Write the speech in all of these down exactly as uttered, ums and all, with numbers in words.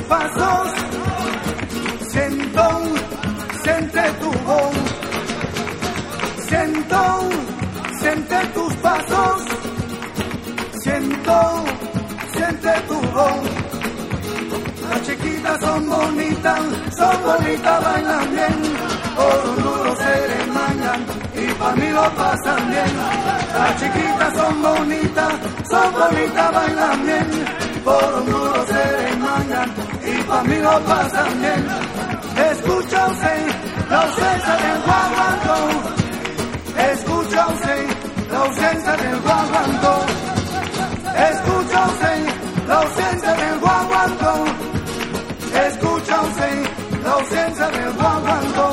pasos, siento, siente tu voz, siento, siente tus pasos, siento, siente tu voz. Las chiquitas son bonitas, son bonitas, bailan bien, por un duro se desmayan y pa' mí lo pasan bien. Las chiquitas son bonitas, son bonitas, bailan bien, por un duro se desmayan y pa' mí lo pasan bien. Escucha usted la ausencia del guaguancó, escucha usted la ausencia del guaguancó, escucha usted la ausencia del guaguancó, escucha usted la ausencia del guaguancó.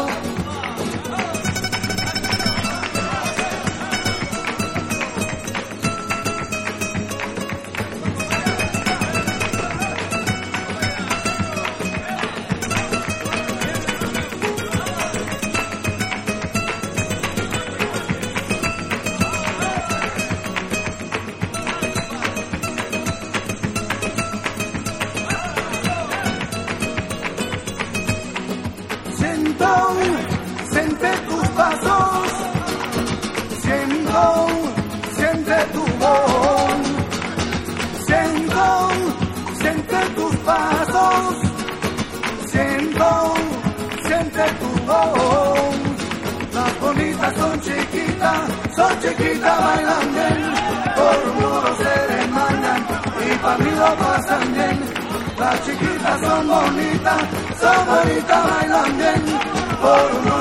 Siente tus pasos, siento, siente tu voz, siento, siente tus pasos, siento, siente tu voz. Las bonitas son chiquitas, son chiquitas, bailan bien, por un duro se desmayan y pa' mí lo pasan bien. Las chiquitas son bonitas, son bonitas, bailan bien, por un